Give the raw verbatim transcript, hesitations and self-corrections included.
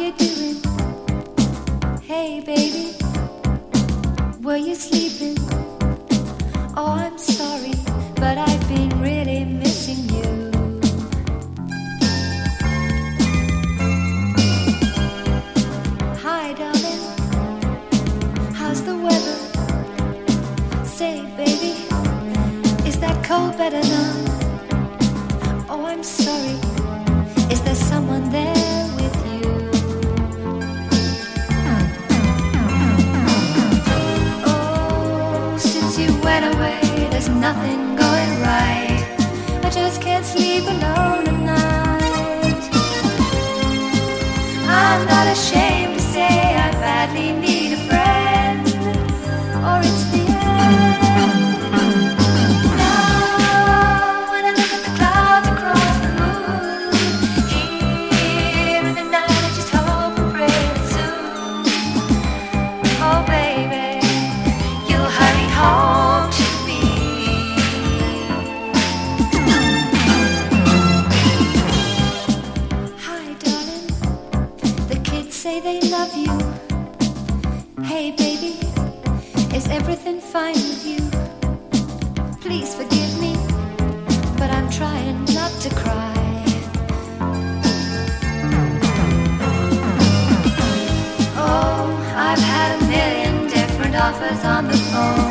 you doing? Hey baby, were you sleeping? Oh, I'm sorry, but I've been really missing you. Hi darling, how's the weather? Say baby, is that cold better now? Oh, I'm sorry, is there someone there with you? Oh, since you went away, there's nothing going right. I just can't sleep alone at night. I'm not ashamed to say I badly need a friend, or it's the end. Now when I look at the clouds across the moon, here in the night I just hope and pray that soon, oh baby, you'll hurry home to me. Hi darling, the kids say they love you. Hey baby, is everything fine with you? Please forgive me, but I'm trying not to cry. Oh, I've had a million different offers on the phone.